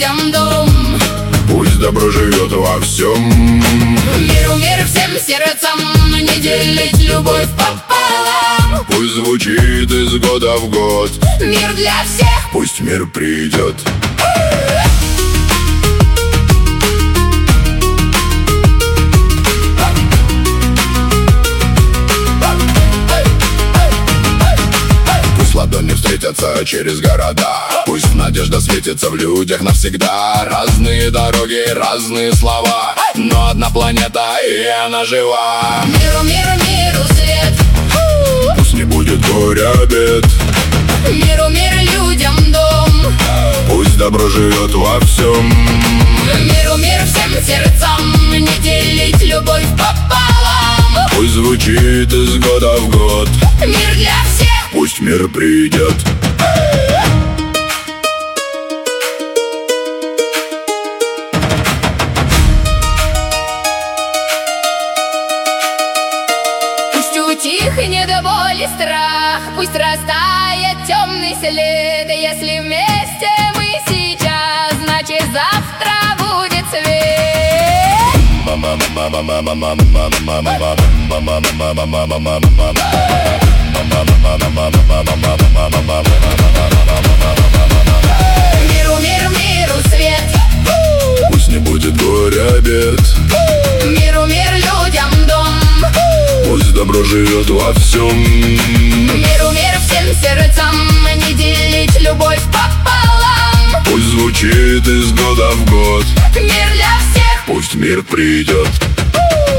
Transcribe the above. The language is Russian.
людям дом. Пусть добро живет во всем. Миру, мир всем сердцам, не делить любовь пополам. Пусть звучит из года в год. Мир для всех, пусть мир придет. Пусть ладони встретятся через города. Пусть надежда светится в людях навсегда. Разные дороги, разные слова, но одна планета, и она жива. Миру, миру, миру свет. Пусть не будет горя, бед. Миру, мир людям дом. Пусть добро живет во всем. Миру, мир всем сердцам, не делить любовь пополам. Пусть звучит из года в год. Мир для всех, пусть мир придет. пусть утихнет боль и страх, пусть растает темный след. Если вместе мы сейчас, значит завтра будет свет. Миру, мир, миру свет. Пусть не будет горя, бед. Миру, мир людям дом. Пусть добро живет во всем. Миру, мир всем сердцам, не делить любовь пополам. Пусть звучит из года в год. Мир для всех, пусть мир придет.